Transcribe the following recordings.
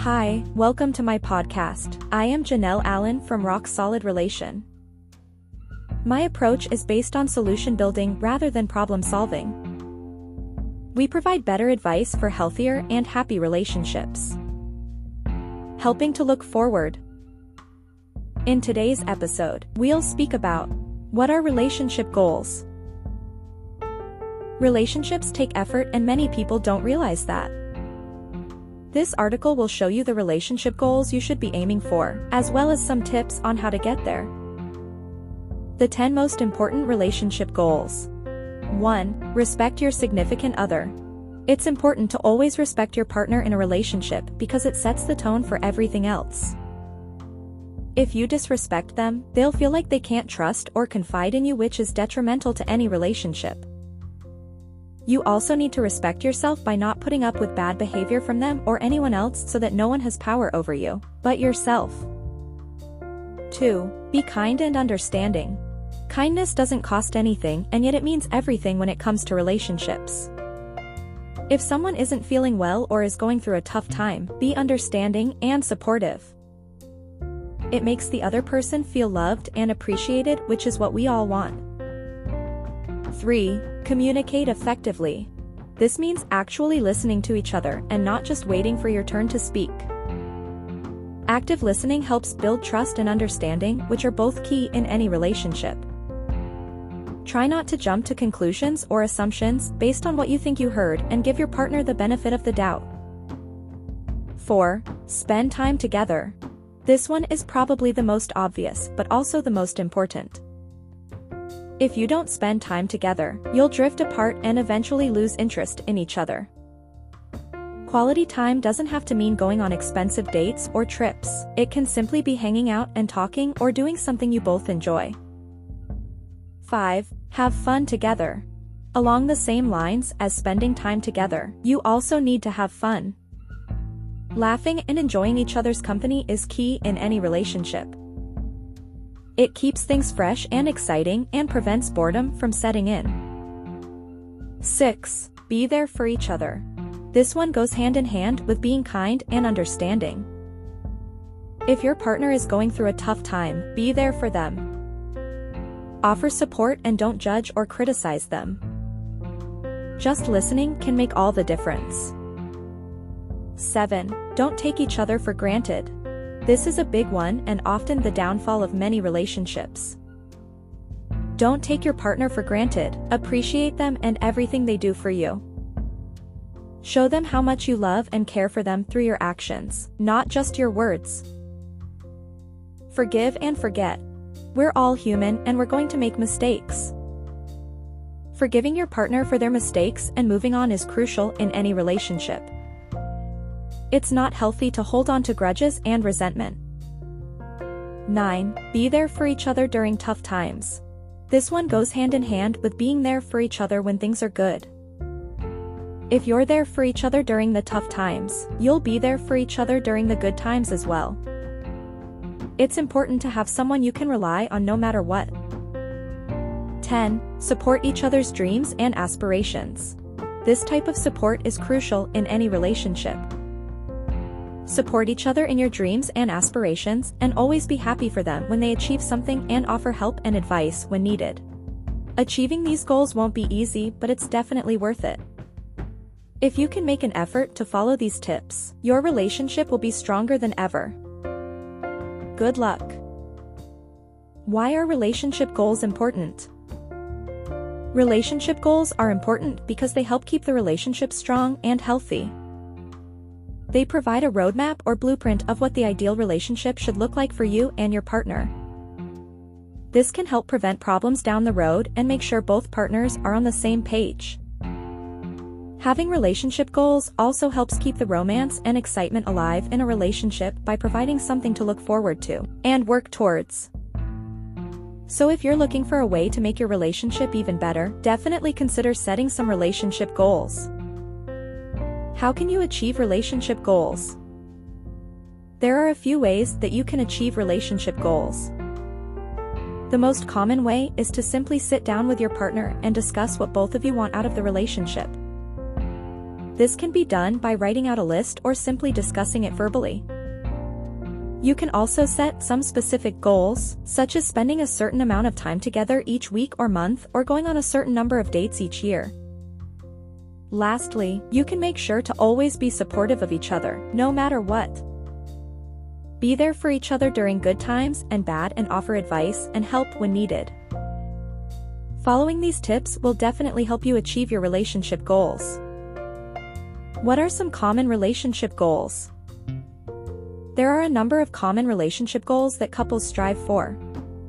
Hi, welcome to my podcast. I am Janelle Allen from Rock Solid Relation. My approach is based on solution building rather than problem solving. We provide better advice for healthier and happy relationships. Helping to look forward. In today's episode, we'll speak about what are relationship goals. Relationships take effort and many people don't realize that. This article will show you the relationship goals you should be aiming for, as well as some tips on how to get there. The 10 most important relationship goals. 1. Respect your significant other. It's important to always respect your partner in a relationship because it sets the tone for everything else. If you disrespect them, they'll feel like they can't trust or confide in you, which is detrimental to any relationship. You also need to respect yourself by not putting up with bad behavior from them or anyone else so that no one has power over you but yourself. 2. Be kind and understanding. Kindness doesn't cost anything, and yet it means everything when it comes to relationships. If someone isn't feeling well or is going through a tough time, be understanding and supportive. It makes the other person feel loved and appreciated, which is what we all want. 3. Communicate effectively. This means actually listening to each other and not just waiting for your turn to speak. Active listening helps build trust and understanding, which are both key in any relationship. Try not to jump to conclusions or assumptions based on what you think you heard, and give your partner the benefit of the doubt. 4. Spend time together. This one is probably the most obvious, but also the most important. If you don't spend time together, you'll drift apart and eventually lose interest in each other. Quality time doesn't have to mean going on expensive dates or trips. It can simply be hanging out and talking or doing something you both enjoy. 5. Have fun together. Along the same lines as spending time together, you also need to have fun. Laughing and enjoying each other's company is key in any relationship. It keeps things fresh and exciting and prevents boredom from setting in. 6. Be there for each other. This one goes hand in hand with being kind and understanding. If your partner is going through a tough time, be there for them. Offer support and don't judge or criticize them. Just listening can make all the difference. 7. Don't take each other for granted. This is a big one and often the downfall of many relationships. Don't take your partner for granted. Appreciate them and everything they do for you. Show them how much you love and care for them through your actions, not just your words. Forgive and forget. We're all human and we're going to make mistakes. Forgiving your partner for their mistakes and moving on is crucial in any relationship. It's not healthy to hold on to grudges and resentment. 9. Be there for each other during tough times. This one goes hand in hand with being there for each other when things are good. If you're there for each other during the tough times, you'll be there for each other during the good times as well. It's important to have someone you can rely on no matter what. 10. Support each other's dreams and aspirations. This type of support is crucial in any relationship. Support each other in your dreams and aspirations, and always be happy for them when they achieve something and offer help and advice when needed. Achieving these goals won't be easy, but it's definitely worth it. If you can make an effort to follow these tips, your relationship will be stronger than ever. Good luck. Why are relationship goals important? Relationship goals are important because they help keep the relationship strong and healthy. They provide a roadmap or blueprint of what the ideal relationship should look like for you and your partner. This can help prevent problems down the road and make sure both partners are on the same page. Having relationship goals also helps keep the romance and excitement alive in a relationship by providing something to look forward to and work towards. So if you're looking for a way to make your relationship even better, definitely consider setting some relationship goals. How can you achieve relationship goals? There are a few ways that you can achieve relationship goals. The most common way is to simply sit down with your partner and discuss what both of you want out of the relationship. This can be done by writing out a list or simply discussing it verbally. You can also set some specific goals, such as spending a certain amount of time together each week or month or going on a certain number of dates each year. Lastly, you can make sure to always be supportive of each other, no matter what. Be there for each other during good times and bad and offer advice and help when needed. Following these tips will definitely help you achieve your relationship goals. What are some common relationship goals? There are a number of common relationship goals that couples strive for.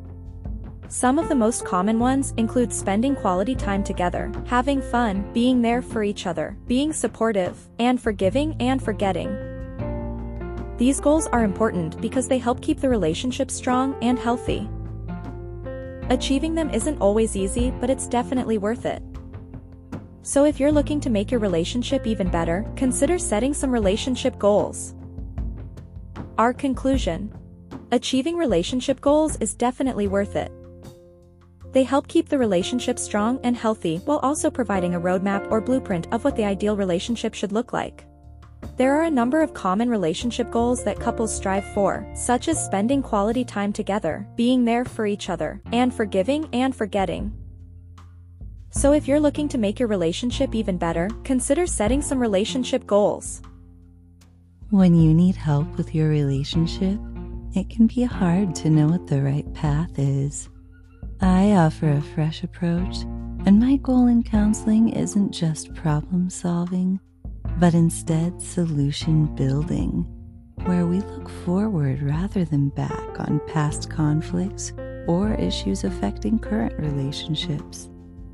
Some of the most common ones include spending quality time together, having fun, being there for each other, being supportive, and forgiving and forgetting. These goals are important because they help keep the relationship strong and healthy. Achieving them isn't always easy, but it's definitely worth it. So if you're looking to make your relationship even better, consider setting some relationship goals. Our conclusion: achieving relationship goals is definitely worth it. They help keep the relationship strong and healthy while also providing a roadmap or blueprint of what the ideal relationship should look like. There are a number of common relationship goals that couples strive for, such as spending quality time together, being there for each other, and forgiving and forgetting. So if you're looking to make your relationship even better, consider setting some relationship goals. When you need help with your relationship, it can be hard to know what the right path is. I offer a fresh approach, and my goal in counseling isn't just problem solving, but instead solution building, where we look forward rather than back on past conflicts or issues affecting current relationships.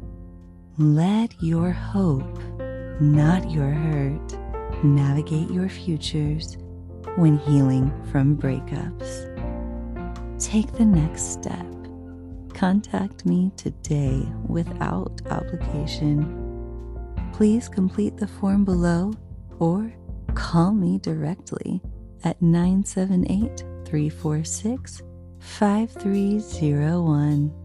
Let your hope, not your hurt, navigate your futures when healing from breakups. Take the next step. Contact me today without obligation. Please complete the form below or call me directly at 978-346-5301.